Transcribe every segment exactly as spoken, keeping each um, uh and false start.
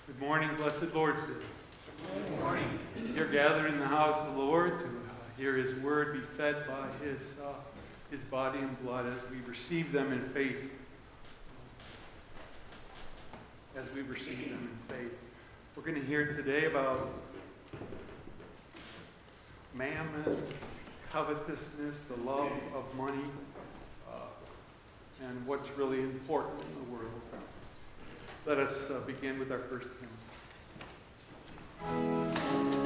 Good morning, blessed Lord's Day. Good morning. You're gathered in the house of the Lord to uh, hear His word, be fed by His uh, His body and blood as we receive them in faith. As we receive them in faith. We're going to hear today about mammon, covetousness, the love of money, uh, and what's really important in the world. Let us uh, begin with our first hymn.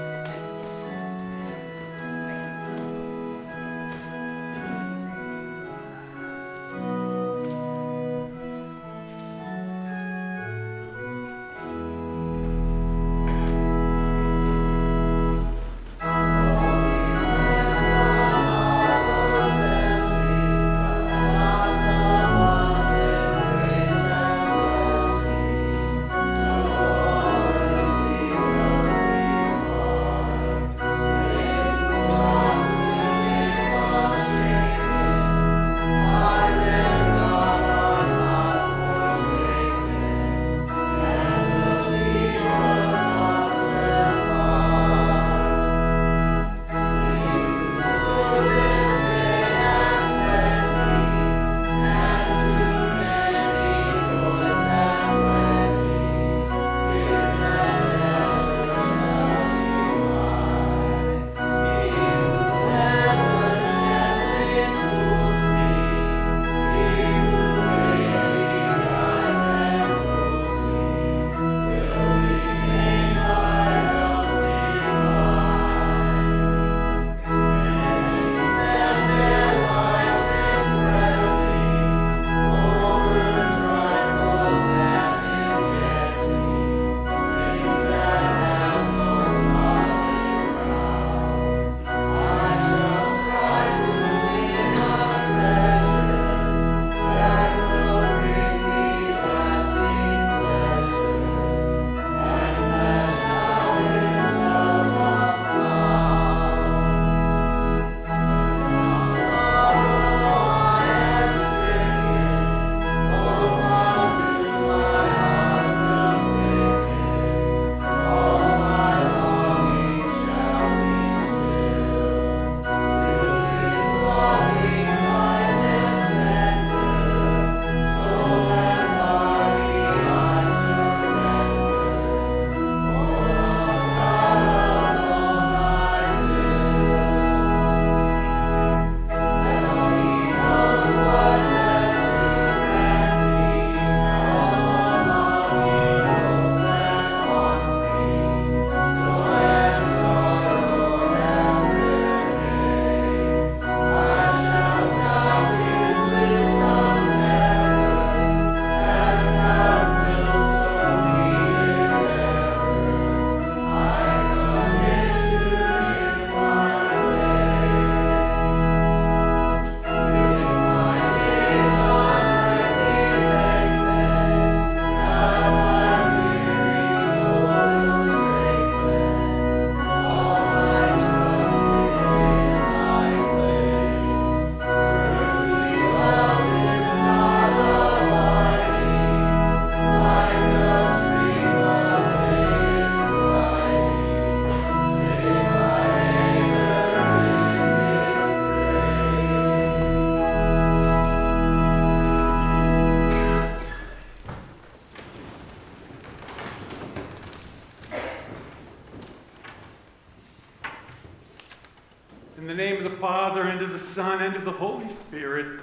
In the name of the Father, and of the Son, and of the Holy Spirit.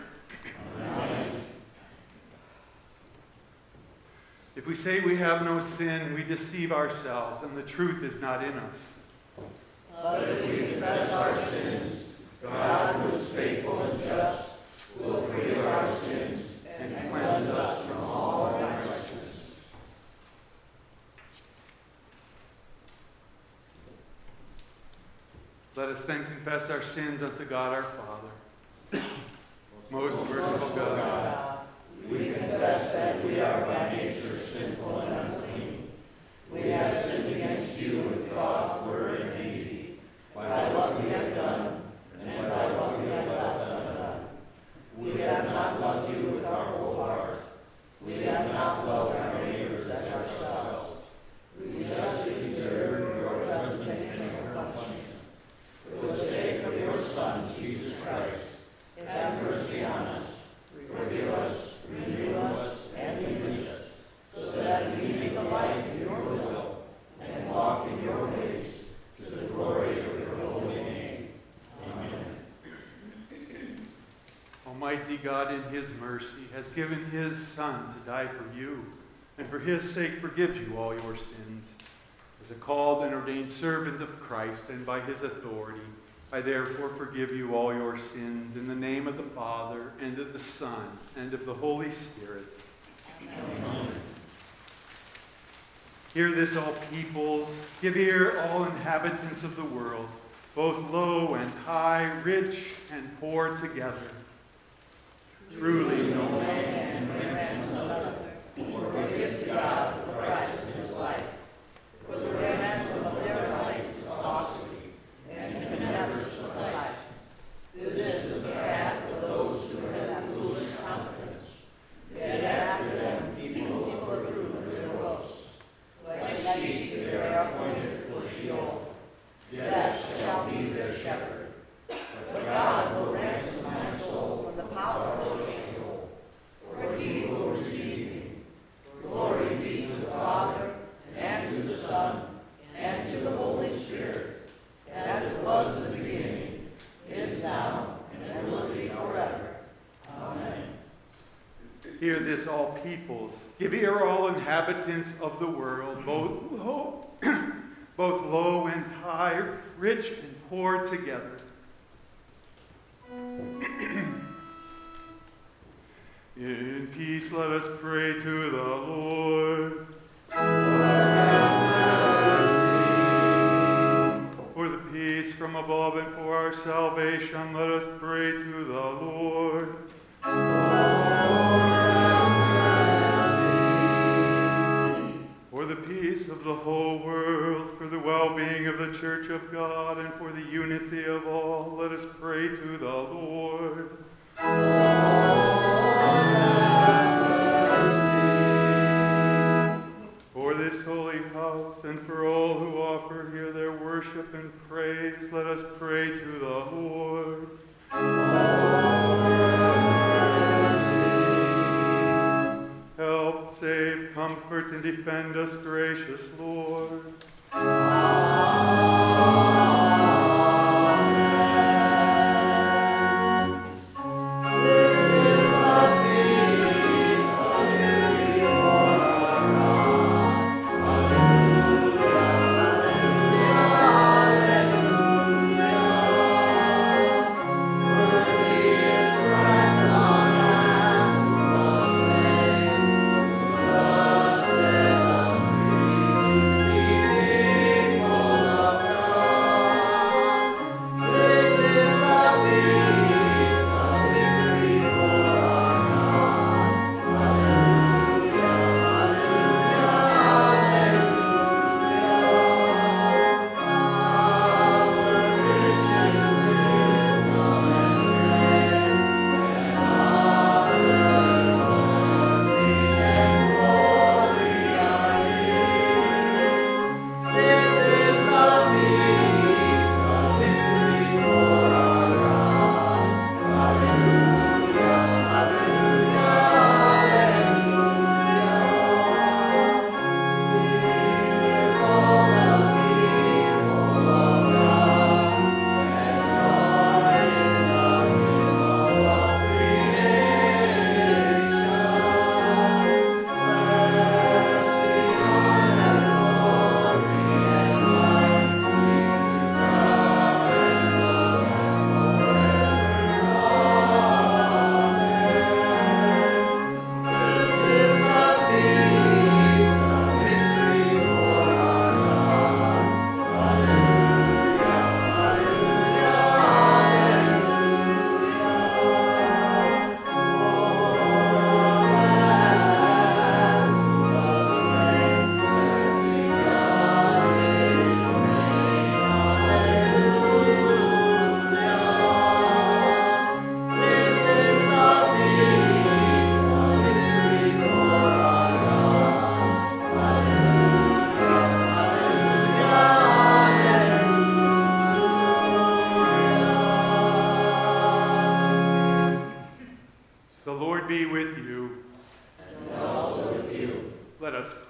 Amen. If we say we have no sin, we deceive ourselves, and the truth is not in us. But if we confess our sins, God, who is faithful and just, will forgive our sins and cleanse us from all unrighteousness. Let us then confess our sins unto God our Father. Most merciful God, we confess that we are by nature sinful and unclean. We have sinned against you in thought, word, and deed, by what we have done and by what we have left undone. We have not loved you with our whole heart. We have not loved our neighbors as ourselves. that we may delight in your will and walk in your ways to the glory of your holy name. Amen. Almighty God, in his mercy, has given his Son to die for you, and for his sake forgives you all your sins. As a called and ordained servant of Christ, and by his authority, I therefore forgive you all your sins in the name of the Father, and of the Son, and of the Holy Spirit. Amen. Hear this, all peoples. Give ear, all inhabitants of the world, both low and high, rich and poor together. Truly, no man can ransom another, or give to God the price of his life. For the ransom of their lives is costly, and can never suffice. This is the path of those who have foolish confidence. Yet after them people approve of their boasts. Like sheep they are appointed for Sheol. Death shall be their shepherd. But God will ransom my soul from the power of Sheol, for he will receive me. Glory be to the Father, and to the Son, and to the Holy Spirit, as it was in the beginning, is now, and will be forever. Amen. Hear this, all peoples. Give ear, all inhabitants of the world, both low, both low and high, rich and poor together. In peace let us pray to the Lord. For the peace from above and for our salvation, let us pray to the Lord. For the peace of the whole world, for the well-being of the Church of God, and for the unity of all, let us pray to the Lord. For this holy house, and for all who offer here their worship and praise, let us pray to the Lord. Help, save, comfort, and defend us, gracious Lord.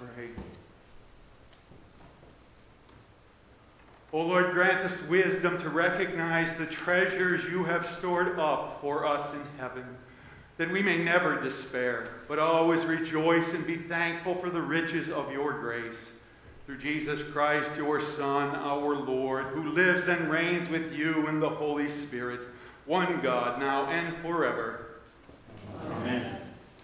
pray. O Lord, grant us wisdom to recognize the treasures you have stored up for us in heaven, that we may never despair, but always rejoice and be thankful for the riches of your grace. Through Jesus Christ, your Son, our Lord, who lives and reigns with you in the Holy Spirit, one God, now and forever. Amen.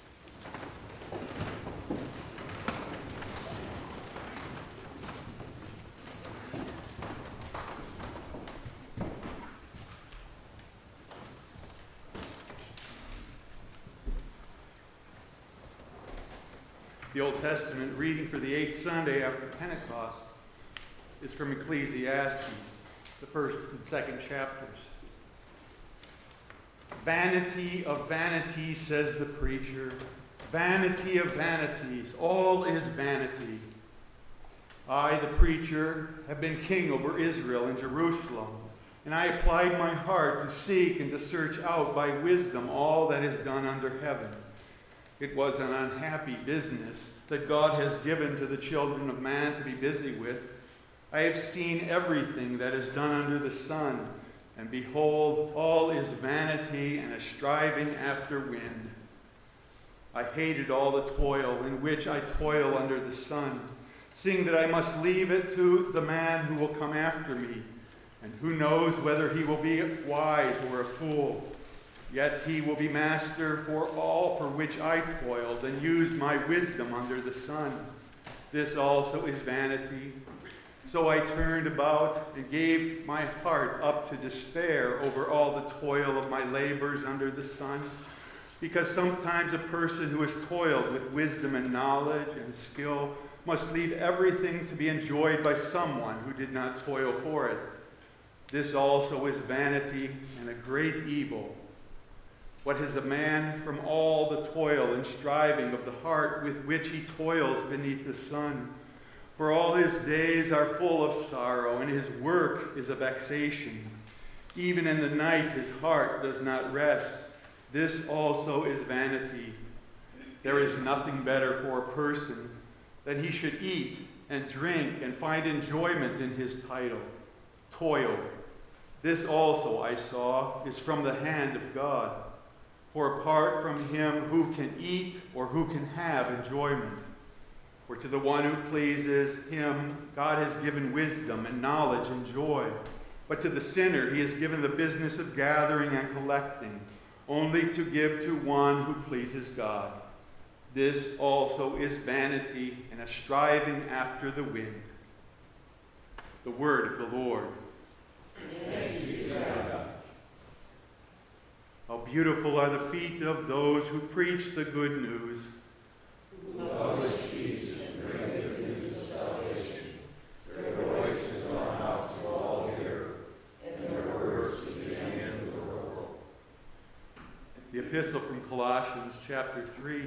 The Old Testament reading for the eighth Sunday after Pentecost is from Ecclesiastes, the first and second chapters. Vanity of vanities, says the preacher. Vanity of vanities. All is vanity. I, the preacher, have been king over Israel and Jerusalem, and I applied my heart to seek and to search out by wisdom all that is done under heaven. It was an unhappy business that God has given to the children of man to be busy with. I have seen everything that is done under the sun, and behold, all is vanity and a striving after wind. I hated all the toil in which I toil under the sun, seeing that I must leave it to the man who will come after me, and who knows whether he will be wise or a fool. Yet he will be master for all for which I toiled and used my wisdom under the sun. This also is vanity. So I turned about and gave my heart up to despair over all the toil of my labors under the sun. Because sometimes a person who has toiled with wisdom and knowledge and skill must leave everything to be enjoyed by someone who did not toil for it. This also is vanity and a great evil. What has a man from all the toil and striving of the heart with which he toils beneath the sun? For all his days are full of sorrow, and his work is a vexation. Even in the night his heart does not rest. This also is vanity. There is nothing better for a person than he should eat and drink and find enjoyment in his title, toil. This also, I saw, is from the hand of God. For apart from him, who can eat or who can have enjoyment? For to the one who pleases him, God has given wisdom and knowledge and joy. But to the sinner, he has given the business of gathering and collecting, only to give to one who pleases God. This also is vanity and a striving after the wind. The word of the Lord. Thanks be to God. How beautiful are the feet of those who preach the good news. Who publish peace and bring good news of salvation. Their voices gone out to all the earth, and their words to the ends of the world. The epistle from Colossians chapter three.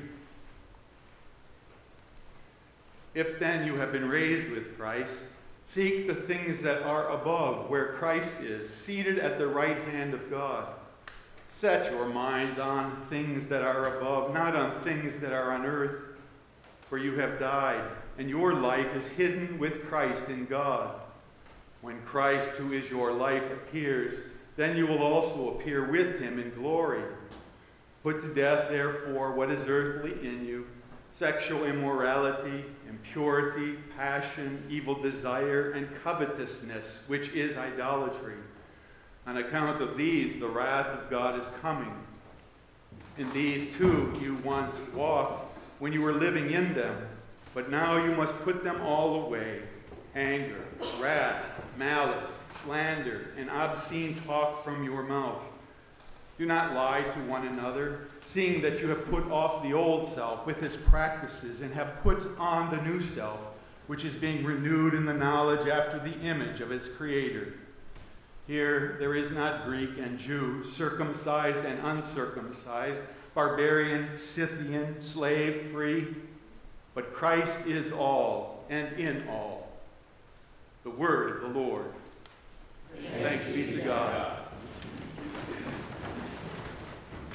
If then you have been raised with Christ, seek the things that are above, where Christ is, seated at the right hand of God. Set your minds on things that are above, not on things that are on earth. For you have died, and your life is hidden with Christ in God. When Christ, who is your life, appears, then you will also appear with him in glory. Put to death, therefore, what is earthly in you: sexual immorality, impurity, passion, evil desire, and covetousness, which is idolatry. On account of these, the wrath of God is coming. In these too you once walked when you were living in them, but now you must put them all away: anger, wrath, malice, slander, and obscene talk from your mouth. Do not lie to one another, seeing that you have put off the old self with its practices and have put on the new self, which is being renewed in the knowledge after the image of its creator. Here there is not Greek and Jew, circumcised and uncircumcised, barbarian, Scythian, slave, free, but Christ is all and in all. The word of the Lord. Thanks, Thanks be to God.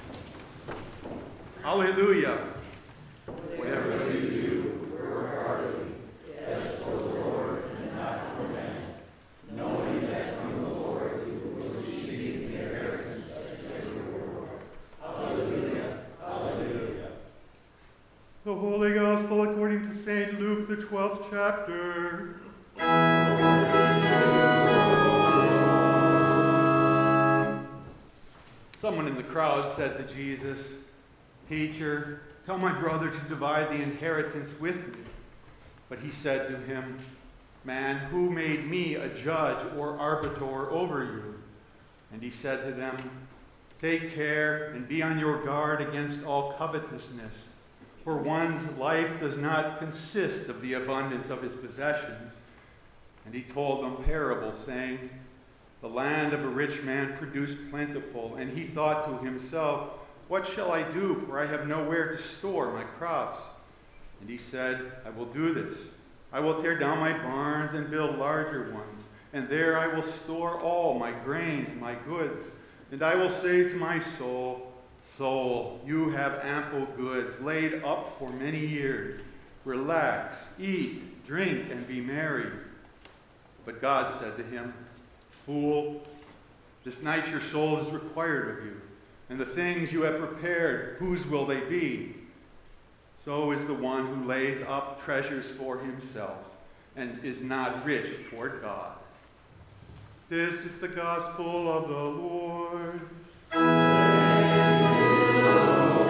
Hallelujah. Whatever you do, work hard twelfth chapter. Someone in the crowd said to Jesus, "Teacher, tell my brother to divide the inheritance with me." But he said to him, "Man, who made me a judge or arbiter over you?" And he said to them, "Take care and be on your guard against all covetousness, for one's life does not consist of the abundance of his possessions." And he told them parables, saying, "The land of a rich man produced plentiful, and he thought to himself, 'What shall I do, for I have nowhere to store my crops?' And he said, 'I will do this. I will tear down my barns and build larger ones, and there I will store all my grain and my goods. And I will say to my soul, Soul, you have ample goods laid up for many years. Relax, eat, drink, and be merry.' But God said to him, 'Fool, this night your soul is required of you, and the things you have prepared, whose will they be? So is the one who lays up treasures for himself and is not rich toward God.'" This is the gospel of the Lord. Praise to you, O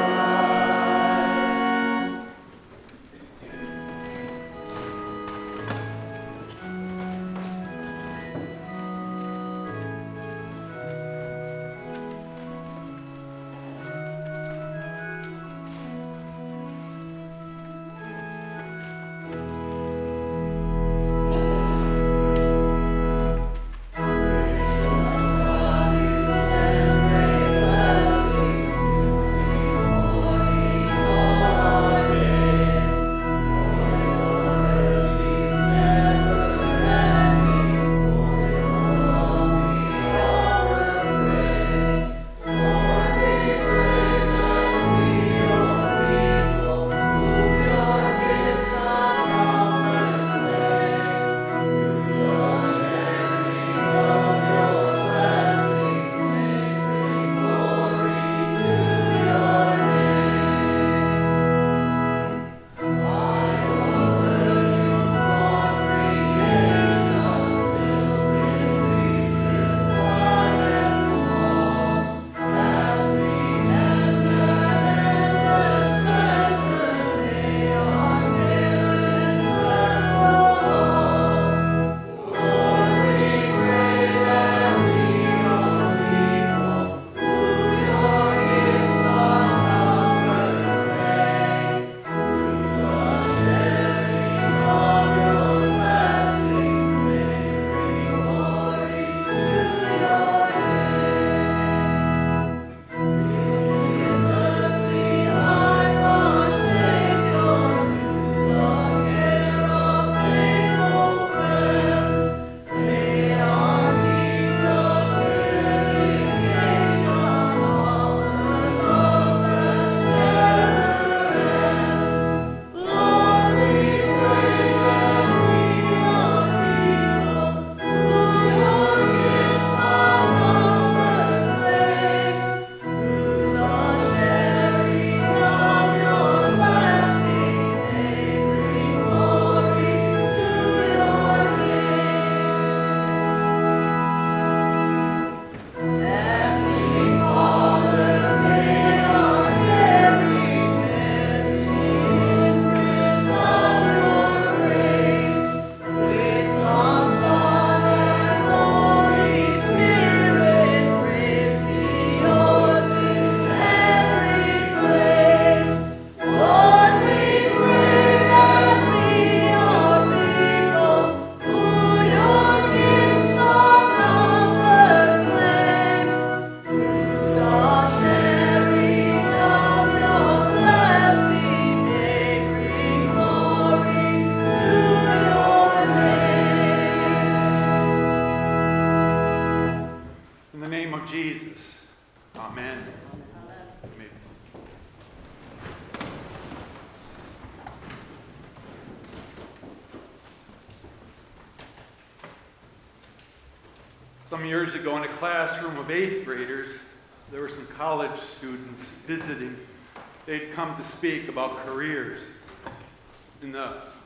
Some years ago in a classroom of eighth graders, there were some college students visiting. They'd come to speak about careers. In the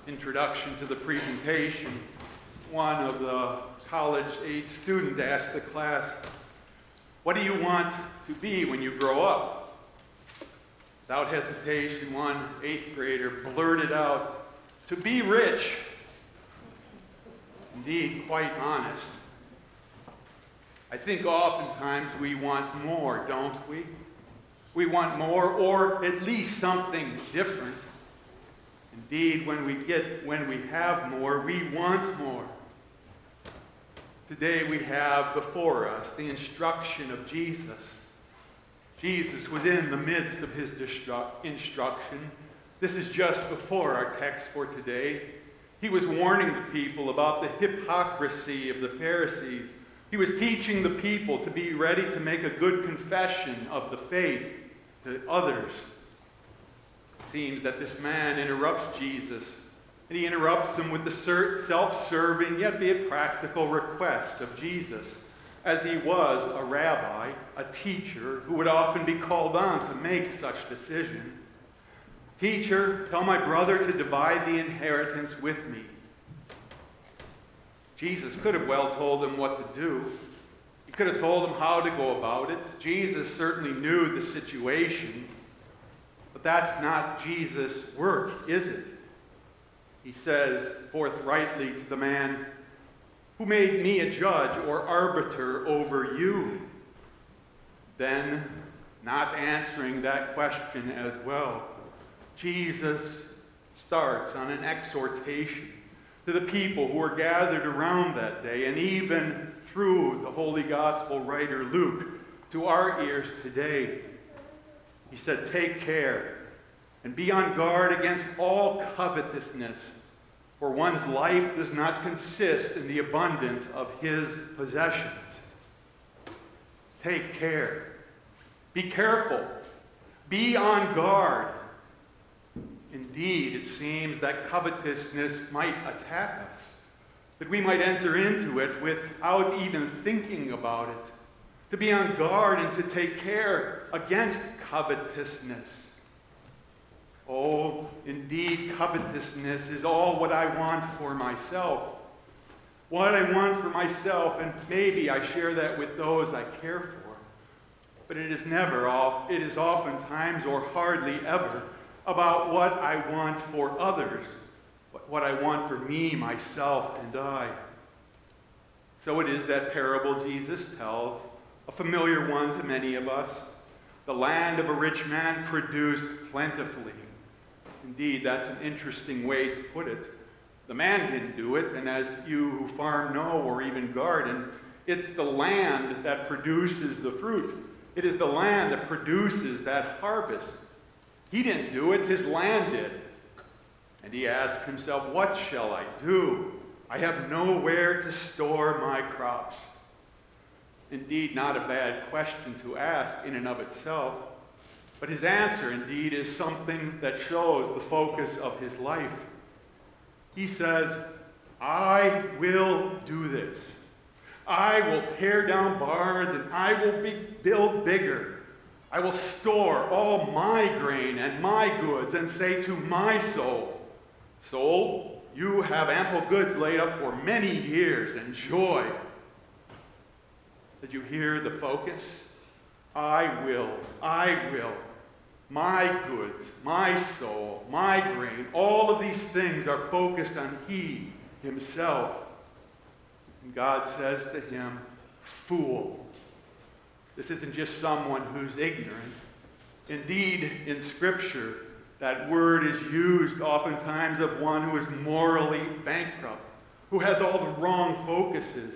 introduction to the presentation, one of the college-age students asked the class, "What do you want to be when you grow up?" Without hesitation, one eighth grader blurted out, "To be rich." Indeed, quite honest. I think oftentimes we want more, don't we? We want more, or at least something different. Indeed, when we get, when we have more, we want more. Today we have before us the instruction of Jesus. Jesus was in the midst of his instruction. This is just before our text for today. He was warning the people about the hypocrisy of the Pharisees. He was teaching the people to be ready to make a good confession of the faith to others. It seems that this man interrupts Jesus, and he interrupts him with the self-serving yet be it practical request of Jesus, as he was a rabbi, a teacher who would often be called on to make such decision. "Teacher, tell my brother to divide the inheritance with me." Jesus could have well told him what to do. He could have told him how to go about it. Jesus certainly knew the situation. But that's not Jesus' work, is it? He says forthrightly to the man, "Who made me a judge or arbiter over you?" Then, not answering that question as well, Jesus starts on an exhortation to the people who were gathered around that day, and even through the Holy Gospel writer Luke, to our ears today. He said, "Take care and be on guard against all covetousness, for one's life does not consist in the abundance of his possessions." Take care. Be careful. Be on guard. Indeed, it seems that covetousness might attack us, that we might enter into it without even thinking about it, to be on guard and to take care against covetousness. Oh, indeed, covetousness is all what I want for myself. What I want for myself, and maybe I share that with those I care for. But it is never all, it is oftentimes or hardly ever about what I want for others, what I want for me, myself, and I. So it is that parable Jesus tells, a familiar one to many of us. The land of a rich man produced plentifully. Indeed, that's an interesting way to put it. The man didn't do it, and as you who farm know or even garden, it's the land that produces the fruit. It is the land that produces that harvest. He didn't do it, his land did. And he asked himself, "What shall I do? I have nowhere to store my crops." Indeed, not a bad question to ask in and of itself. But his answer, indeed, is something that shows the focus of his life. He says, "I will do this. I will tear down barns and I will be, build bigger. I will store all my grain and my goods and say to my soul, 'Soul, you have ample goods laid up for many years. Enjoy.'" Did you hear the focus? I will, I will. My goods, my soul, my grain, all of these things are focused on he himself. And God says to him, "Fool." This isn't just someone who's ignorant. Indeed, in Scripture, that word is used oftentimes of one who is morally bankrupt, who has all the wrong focuses.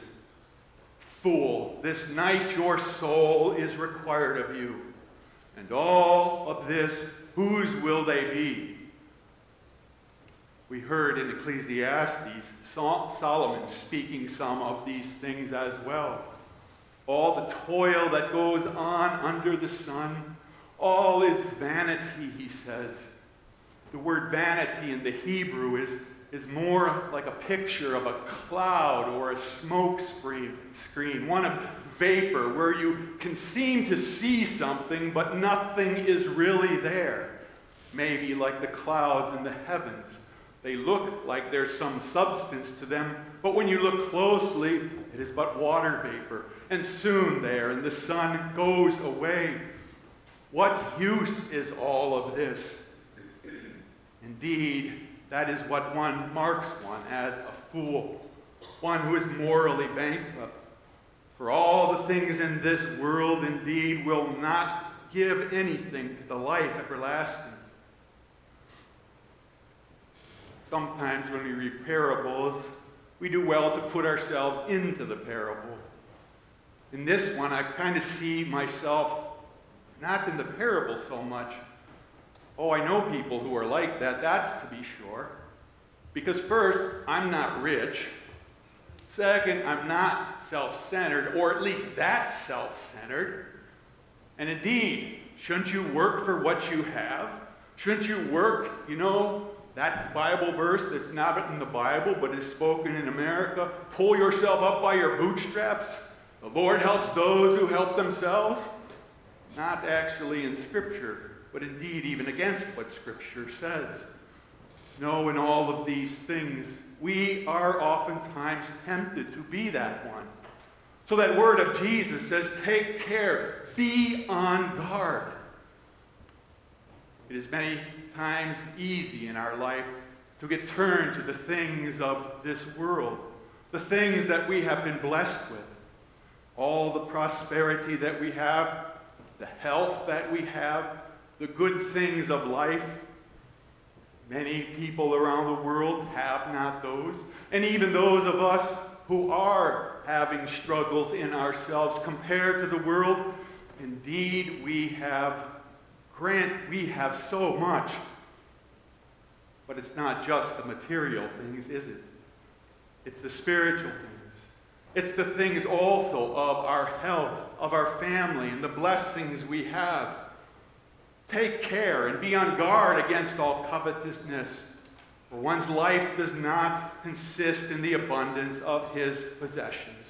"Fool, this night your soul is required of you. And all of this, whose will they be?" We heard in Ecclesiastes Solomon speaking some of these things as well. All the toil that goes on under the sun, all is vanity, he says. The word vanity in the Hebrew is, is more like a picture of a cloud or a smoke screen, screen, one of vapor where you can seem to see something, but nothing is really there. Maybe like the clouds in the heavens They look like there's some substance to them, but when you look closely, it is but water vapor, and soon there, and the sun goes away. What use is all of this? Indeed, that is what one marks one as a fool, one who is morally bankrupt. For all the things in this world indeed will not give anything to the life everlasting. Sometimes when we read parables, we do well to put ourselves into the parable. In this one, I kind of see myself not in the parable so much. Oh, I know people who are like that, that's to be sure. Because first, I'm not rich. Second, I'm not self-centered, or at least that self-centered. And indeed, shouldn't you work for what you have? Shouldn't you work, you know, that Bible verse that's not in the Bible but is spoken in America? Pull yourself up by your bootstraps. The Lord helps those who help themselves. Not actually in Scripture, but indeed even against what Scripture says. No, in all of these things, we are oftentimes tempted to be that one. So that word of Jesus says, take care, be on guard. It is many times easy in our life to get turned to the things of this world, the things that we have been blessed with, all the prosperity that we have, the health that we have, the good things of life. Many people around the world have not those, and even those of us who are having struggles in ourselves compared to the world, indeed we have grant we have so much. But it's not just the material things, is it? It's the spiritual things. It's the things also of our health, of our family, and the blessings we have. Take care and be on guard against all covetousness, for one's life does not consist in the abundance of his possessions.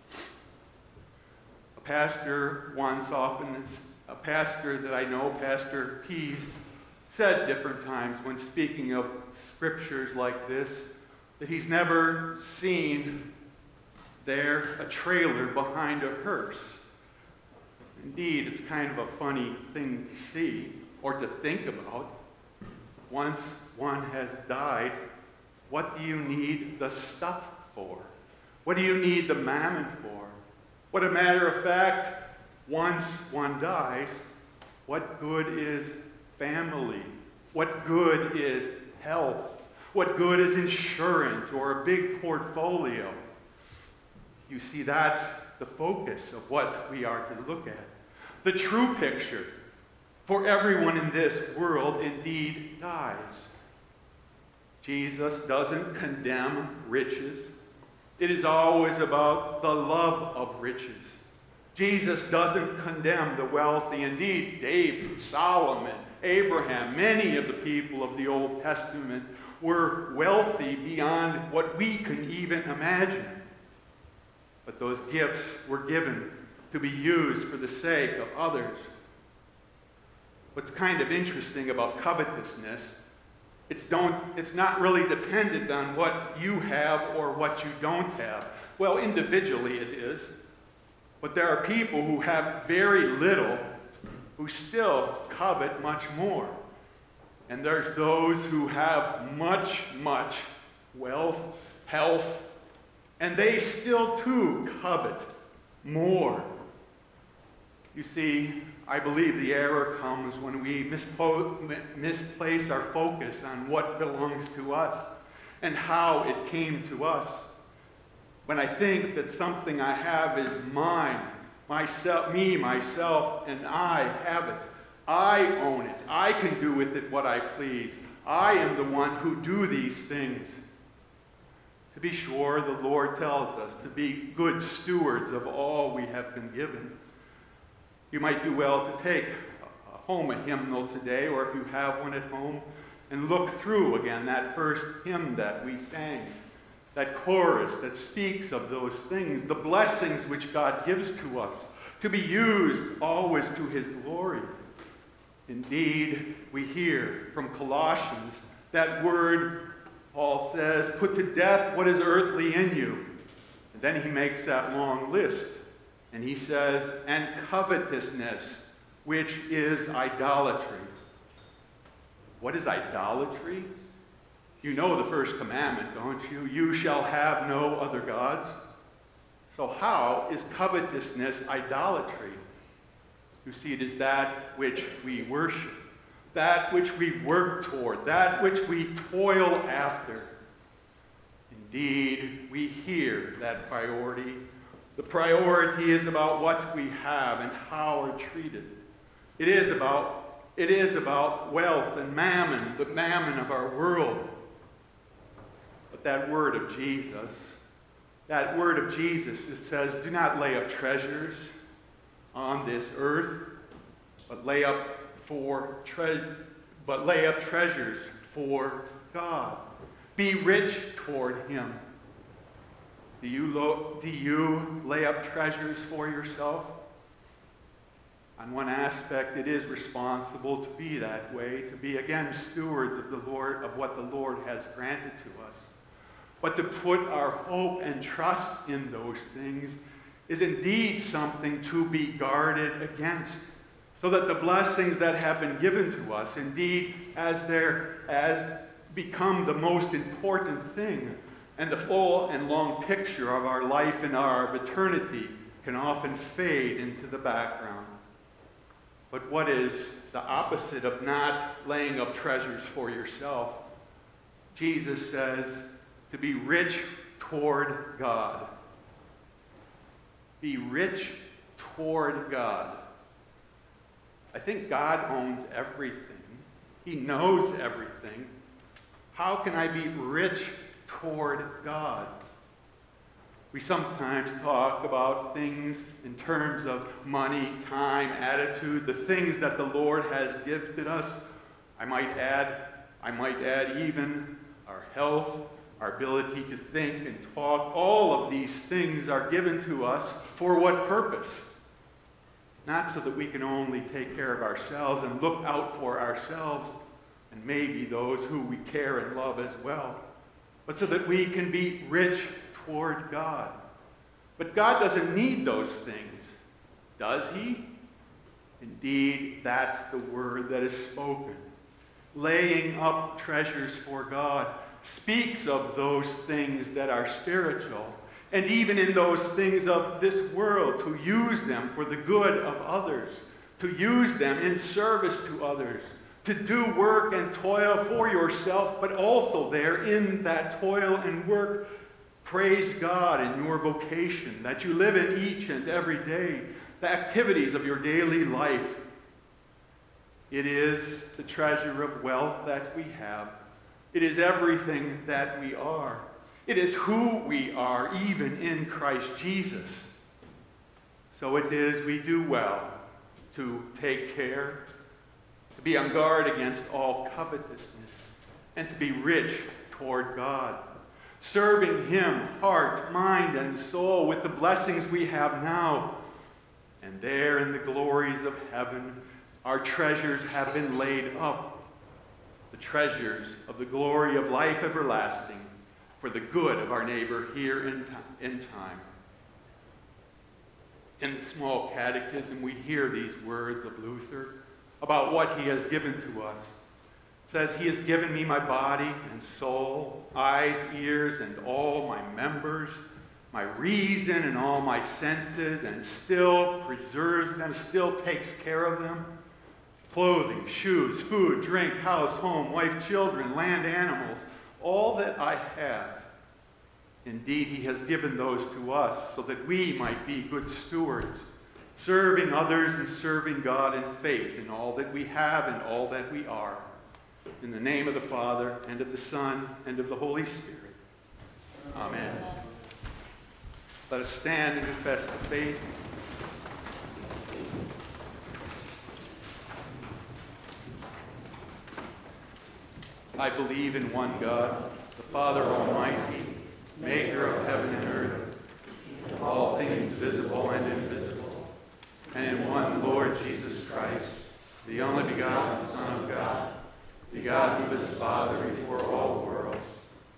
A pastor once often, a pastor that I know, Pastor Pease, said different times when speaking of scriptures like this, that he's never seen there a trailer behind a hearse. Indeed, it's kind of a funny thing to see or to think about. Once one has died, what do you need the stuff for? What do you need the mammon for? What a matter of fact, once one dies, what good is family? What good is health? What good is insurance or a big portfolio? You see, that's the focus of what we are to look at. The true picture for everyone in this world indeed dies. Jesus doesn't condemn riches. It is always about the love of riches. Jesus doesn't condemn the wealthy. Indeed, David, Solomon, Abraham, many of the people of the Old Testament were wealthy beyond what we can even imagine. But those gifts were given to be used for the sake of others. What's kind of interesting about covetousness, it's, don't, it's not really dependent on what you have or what you don't have. Well, individually it is. But there are people who have very little who still covet much more. And there's those who have much, much wealth, health, and they still too covet more. You see, I believe the error comes when we mispo- misplace our focus on what belongs to us and how it came to us. When I think that something I have is mine, myself, me, myself, and I have it. I own it. I can do with it what I please. I am the one who do these things. To be sure, the Lord tells us to be good stewards of all we have been given. You might do well to take home a hymnal today, or if you have one at home, and look through again that first hymn that we sang, that chorus that speaks of those things, the blessings which God gives to us, to be used always to his glory. Indeed, we hear from Colossians that word Paul says, put to death what is earthly in you. And then he makes that long list. And he says, and covetousness, which is idolatry. What is idolatry? You know the first commandment, don't you? You shall have no other gods. So how is covetousness idolatry? You see, it is that which we worship, that which we work toward, that which we toil after. Indeed, we hear that priority. The priority is about what we have and how we're treated. It is about, it is about wealth and mammon, the mammon of our world. But that word of Jesus, that word of Jesus, it says, do not lay up treasures on this earth, but lay up for tre- but lay up treasures for God. Be rich toward him. Do you, lo- do you lay up treasures for yourself? On one aspect, it is responsible to be that way, to be, again, stewards of the Lord, of what the Lord has granted to us. But to put our hope and trust in those things is indeed something to be guarded against, so that the blessings that have been given to us, indeed, as they're as become the most important thing, and the full and long picture of our life and our eternity can often fade into the background. But what is the opposite of not laying up treasures for yourself? Jesus says to be rich toward God. Be rich toward God. I think God owns everything. He knows everything. How can I be rich toward God? We sometimes talk about things in terms of money, time, attitude, the things that the Lord has gifted us. I might add, I might add even our health, our ability to think and talk. All of these things are given to us for what purpose? Not so that we can only take care of ourselves and look out for ourselves and maybe those who we care and love as well, but so that we can be rich toward God. But God doesn't need those things, does he? Indeed, that's the word that is spoken. Laying up treasures for God speaks of those things that are spiritual, and even in those things of this world, to use them for the good of others, to use them in service to others, to do work and toil for yourself, but also there in that toil and work, praise God in your vocation that you live in each and every day, the activities of your daily life. It is the treasure of wealth that we have. It is everything that we are. It is who we are, even in Christ Jesus. So it is we do well to take care, to be on guard against all covetousness, and to be rich toward God, serving him heart, mind, and soul with the blessings we have now. And there in the glories of heaven, our treasures have been laid up, the treasures of the glory of life everlasting, for the good of our neighbor here in, in time. In the small catechism, we hear these words of Luther about what he has given to us. It says, he has given me my body and soul, eyes, ears, and all my members, my reason and all my senses, and still preserves them, still takes care of them. Clothing, shoes, food, drink, house, home, wife, children, land, animals, all that I have. Indeed, he has given those to us so that we might be good stewards, serving others and serving God in faith in all that we have and all that we are. In the name of the Father, and of the Son, and of the Holy Spirit. Amen. Amen. Let us stand and confess the faith. I believe in one God, the Father Almighty, maker of heaven and earth, all things visible and invisible, and in one Lord Jesus Christ, the only begotten Son of God, begotten of his Father before all worlds,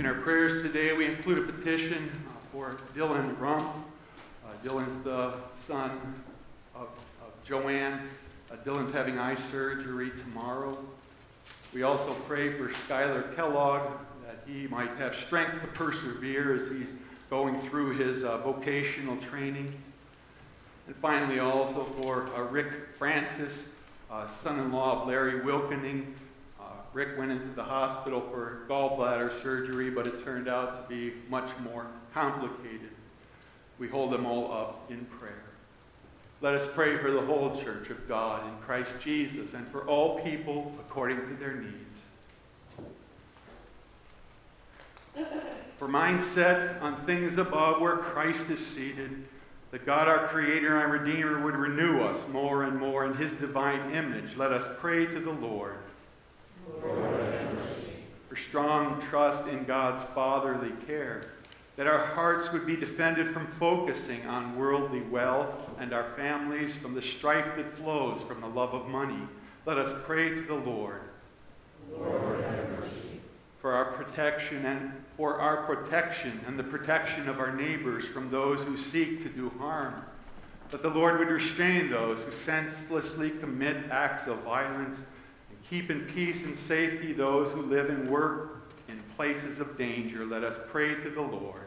In our prayers today, we include a petition for Dylan Rump. Uh, Dylan's the son of, of Joanne. Uh, Dylan's having eye surgery tomorrow. We also pray for Skylar Kellogg, that he might have strength to persevere as he's going through his uh, vocational training. And finally, also for uh, Rick Francis, uh, son-in-law of Larry Wilkening. Uh, Rick went into the hospital for gallbladder surgery, but it turned out to be much more complicated. We hold them all up in prayer. Let us pray for the whole church of God in Christ Jesus and for all people according to their needs. For minds set on things above where Christ is seated, that God our Creator and Redeemer would renew us more and more in His divine image, let us pray to the Lord. Lord, have mercy. For strong trust in God's fatherly care, that our hearts would be defended from focusing on worldly wealth and our families from the strife that flows from the love of money. Let us pray to the Lord. Lord, have mercy. For our protection and for our protection and the protection of our neighbors from those who seek to do harm. That the Lord would restrain those who senselessly commit acts of violence and keep in peace and safety those who live and work in places of danger. Let us pray to the Lord.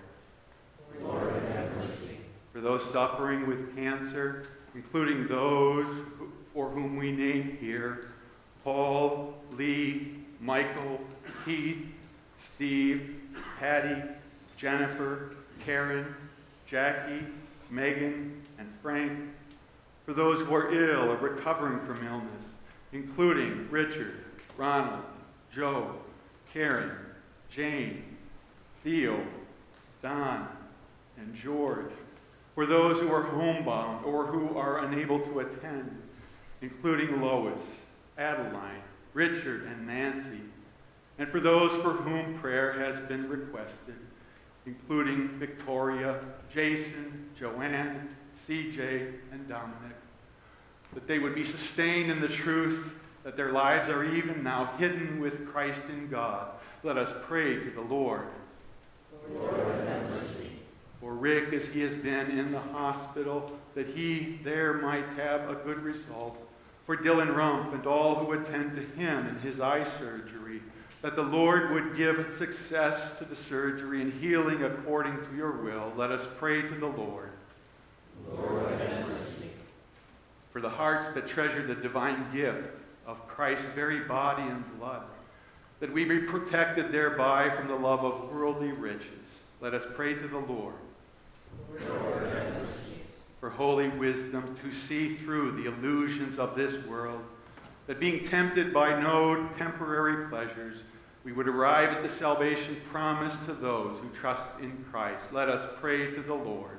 Lord, have mercy. For those suffering with cancer, including those who, for whom we name here, Paul, Lee, Michael, Keith, Steve, Patty, Jennifer, Karen, Jackie, Megan, and Frank. For those who are ill or recovering from illness, including Richard, Ronald, Joe, Karen, Jane, Theo, Don, and George. For those who are homebound or who are unable to attend, including Lois, Adeline, Richard, and Nancy. And for those for whom prayer has been requested, including Victoria, Jason, Joanne, C J, and Dominic. That they would be sustained in the truth that their lives are even now hidden with Christ in God. Let us pray to the Lord. Lord, have mercy. For Rick, as he has been in the hospital, that he there might have a good result. For Dylan Rump and all who attend to him in his eye surgery, that the Lord would give success to the surgery and healing according to your will. Let us pray to the Lord. Lord, have mercy. For the hearts that treasure the divine gift of Christ's very body and blood, that we be protected thereby from the love of worldly riches. Let us pray to the Lord. Lord, have mercy. For holy wisdom to see through the illusions of this world, that being tempted by no temporary pleasures, we would arrive at the salvation promised to those who trust in Christ. Let us pray to the Lord.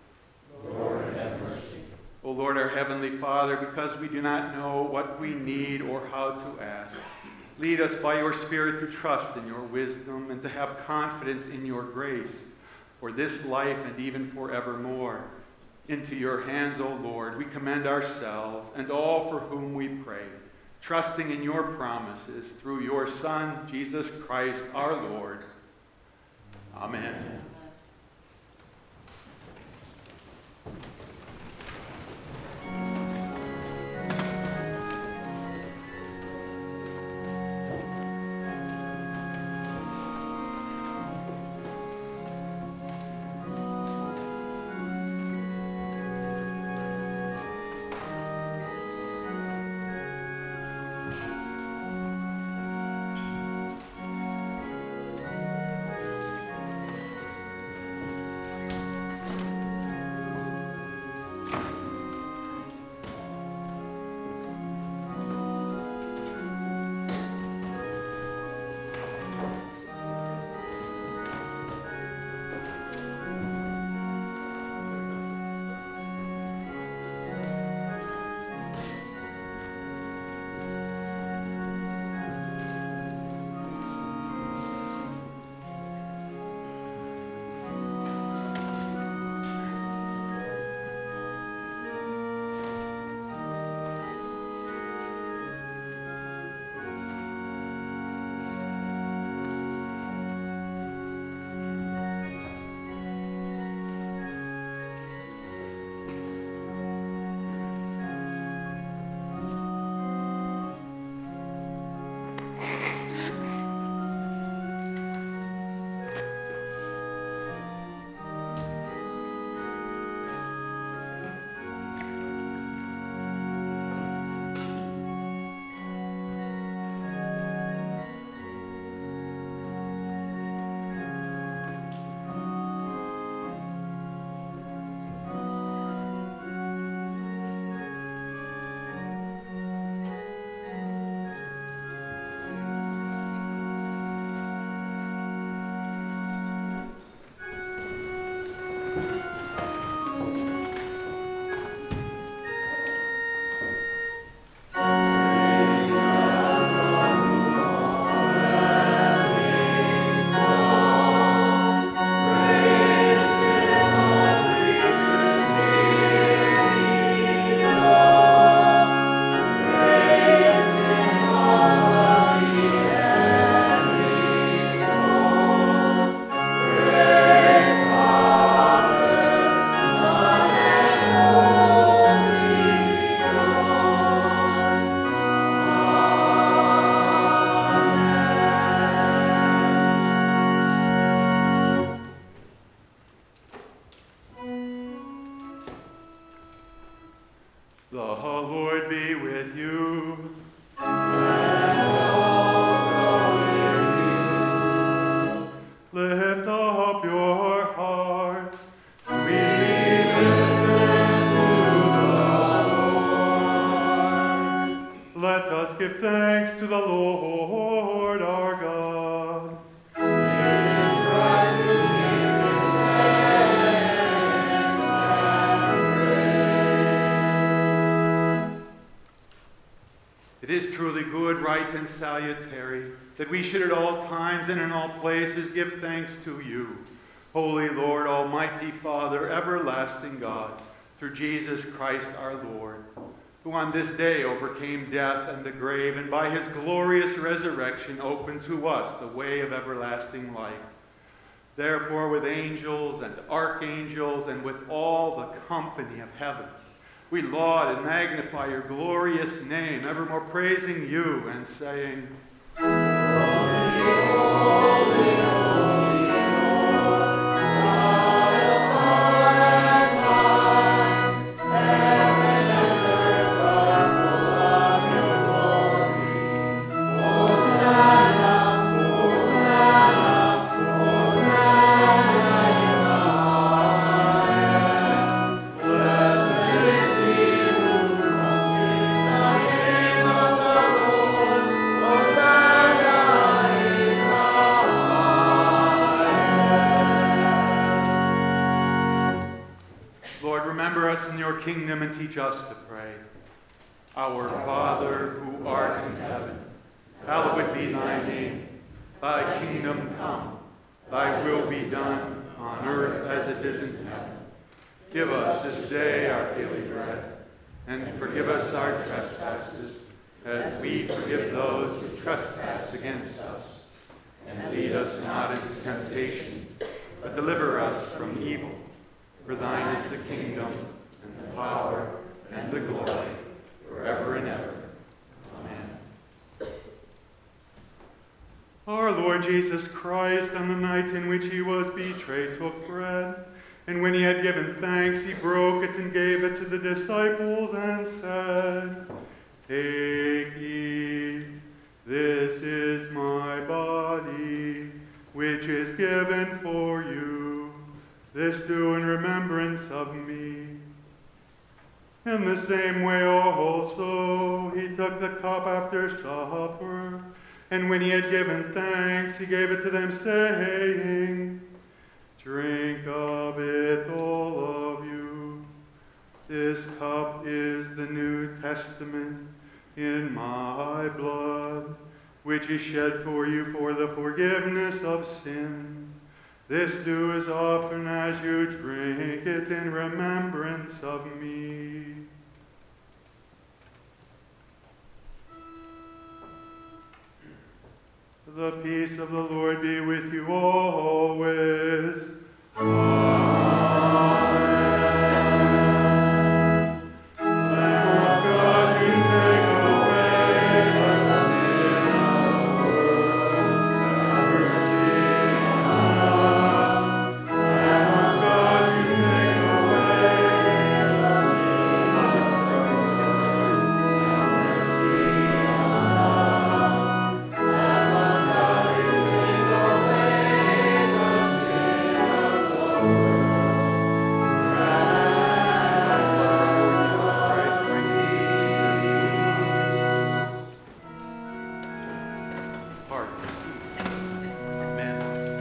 Lord, have mercy. O Lord, our heavenly Father, because we do not know what we need or how to ask, lead us by your Spirit to trust in your wisdom and to have confidence in your grace for this life and even forevermore. Into your hands, O Lord, we commend ourselves and all for whom we pray, trusting in your promises through your Son, Jesus Christ, our Lord. Amen. with you. And also with you. Lift up your hearts. We lift them to the Lord. Let us give thanks to the Lord our God. It is right to give him thanks and praise. It is truly good, right, and salutary that we should at all times and in all places give thanks to you, Holy Lord, Almighty Father, everlasting God, through Jesus Christ our Lord, who on this day overcame death and the grave, and by his glorious resurrection opens to us the way of everlasting life. Therefore, with angels and archangels and with all the company of heaven, we laud and magnify your glorious name, evermore praising you and saying, Holy, holy, holy, Lord, God of power and might, heaven and earth are full of your glory. Hosanna, Hosanna, Hosanna in the highest. Blessed is he who comes in the name of the Lord. Hosanna in the highest. Lord, remember us in your kingdom and teach us to pray. Our Father, who art in heaven, hallowed be thy name. Thy kingdom come, thy will be done on earth as it is in heaven. Give us this day our daily bread, and forgive us our trespasses, as we forgive those who trespass against us. And lead us not into temptation, but deliver us from evil. For thine is the kingdom, and the power, and the glory, forever and ever. Amen. Our Lord Jesus Christ, on the night in which he was betrayed, took bread, and when he had given thanks, he broke it and gave it to the disciples and said, Take, eat, this is my body, which is given for you. This do in remembrance of me. In the same way also he took the cup after supper, and when he had given thanks, he gave it to them, saying, Drink of it, all of you. This cup is the New Testament in my blood, which is shed for you for the forgiveness of sins. This do as often as you drink it in remembrance of me. The peace of the Lord be with you always. Amen. Lamb of God, you take away the sin of the world. Have mercy on us. Lamb of God, you take away the sin of the world. Have mercy on us. Lamb of God, you take away the sin of the world. Heart. Amen.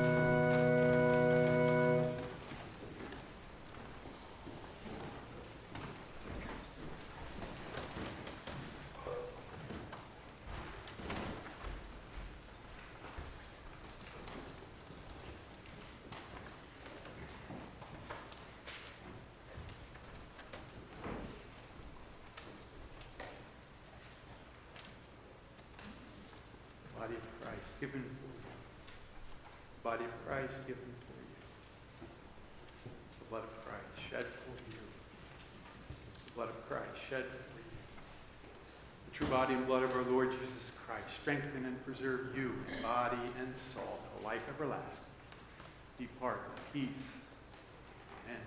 Body of Christ given for you. Body of Christ given for you. The blood of Christ shed for you. The blood of Christ shed for you. The true body and blood of our Lord Jesus Christ strengthen and preserve you in body and soul to life everlasting. Depart in peace. Amen.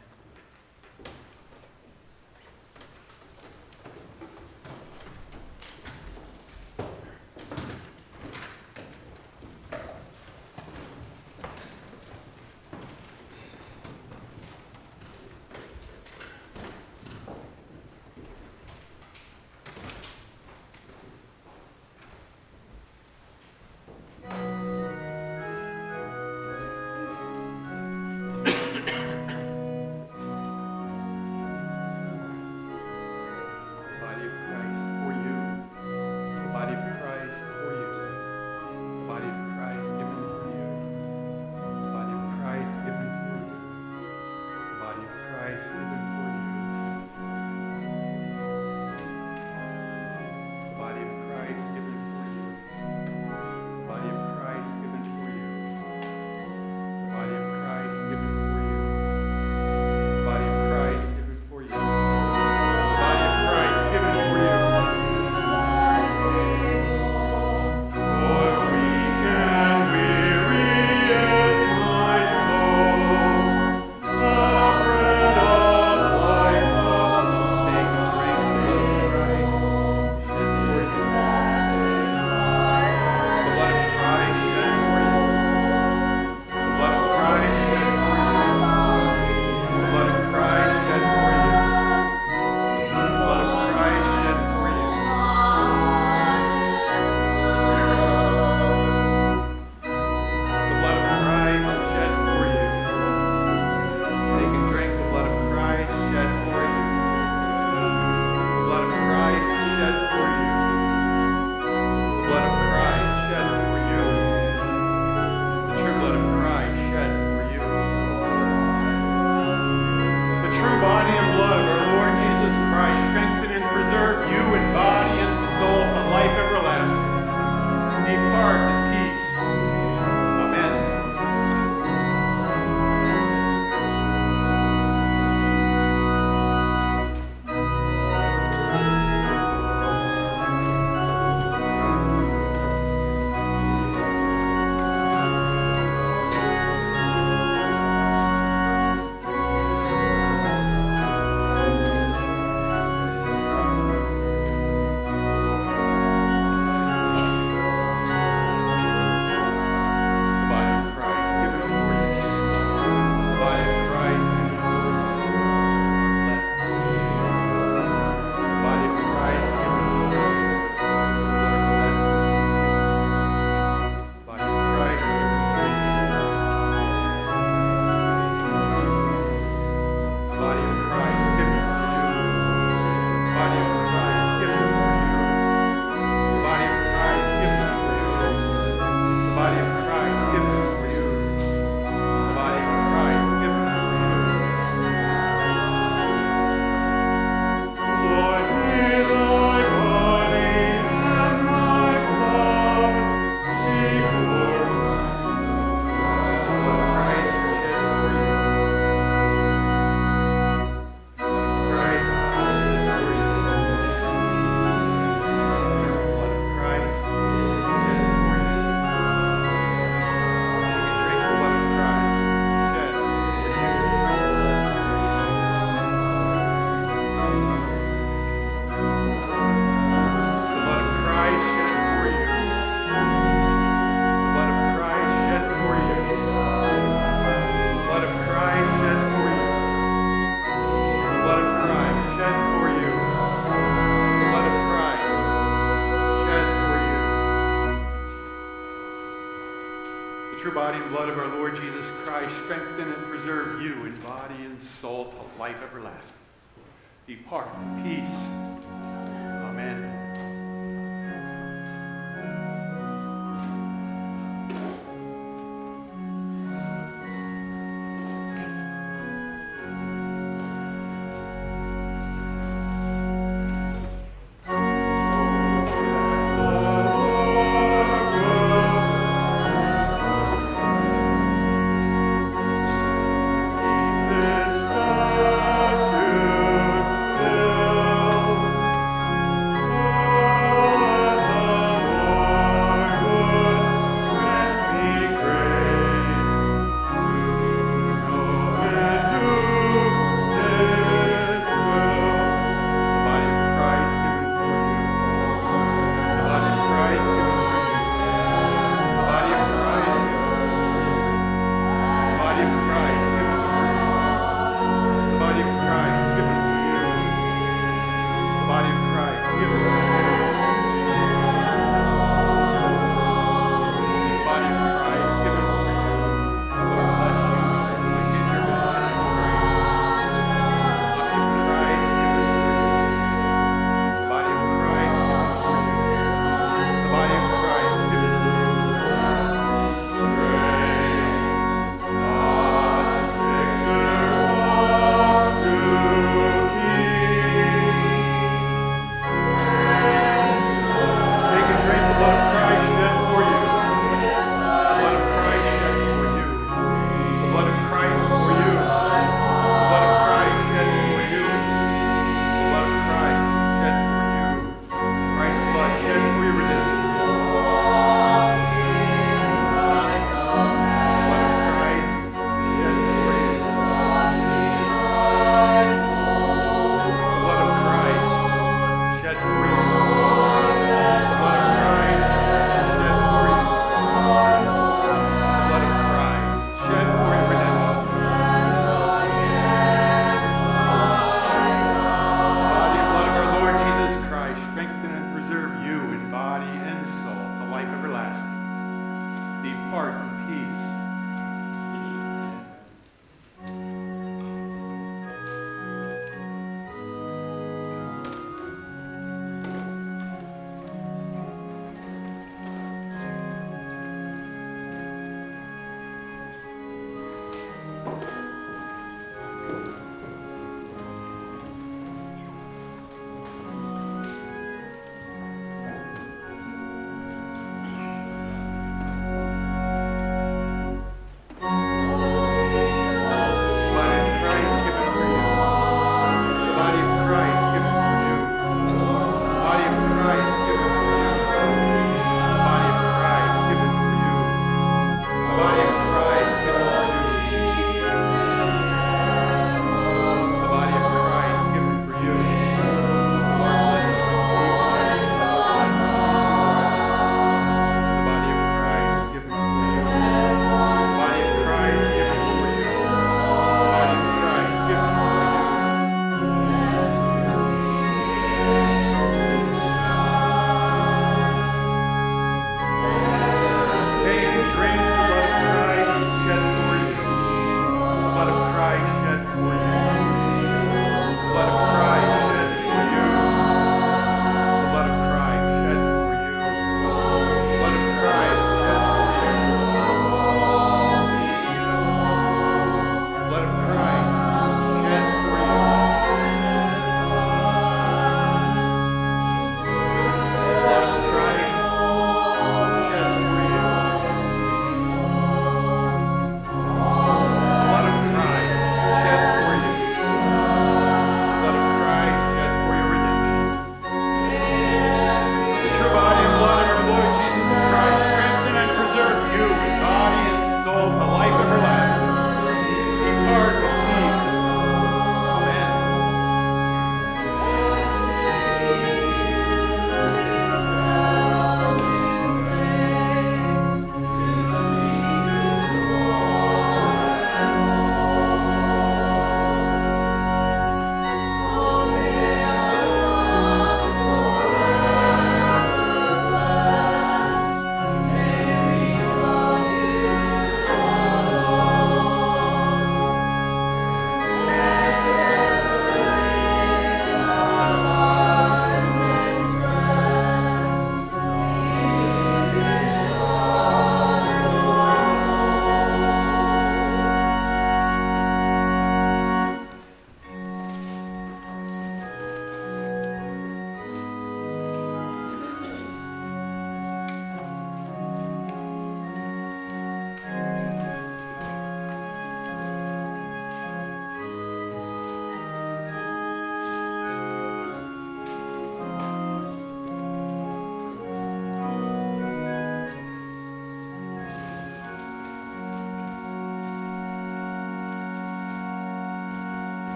spiritual body and blood of our Lord Jesus Christ strengthen and preserve you in body and soul to life everlasting. Depart in peace. Amen.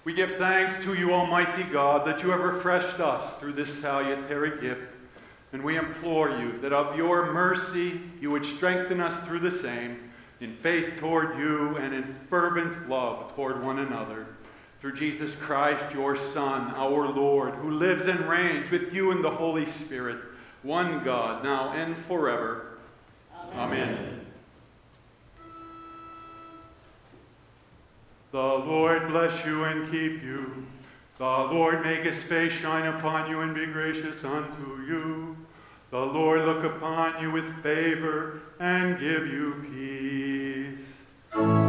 We give thanks to you, Almighty God, that you have refreshed us through this salutary gift, and we implore you that of your mercy you would strengthen us through the same, in faith toward you and in fervent love toward one another. Through Jesus Christ, your Son, our Lord, who lives and reigns with you in the Holy Spirit, one God, now and forever. Amen. Amen. The Lord bless you and keep you. The Lord make his face shine upon you and be gracious unto you. The Lord look upon you with favor and give you peace.